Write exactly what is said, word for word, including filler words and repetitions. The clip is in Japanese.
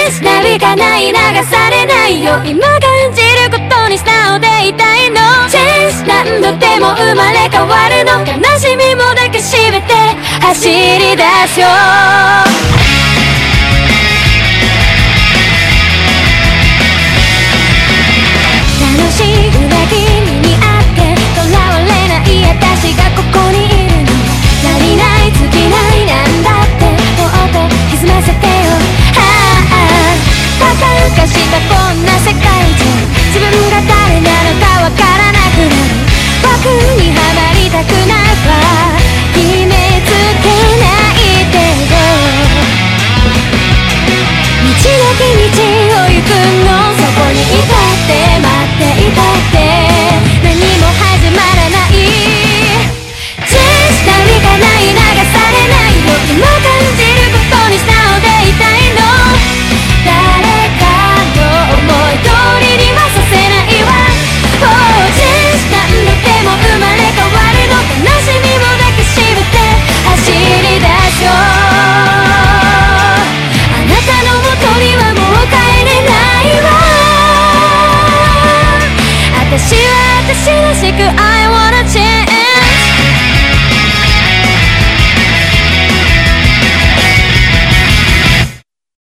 ンスなびかない流されないよ今感じることに素直でいたいのチェンス何度でも生まれ変わるの悲しみも抱きしめて走り出すよ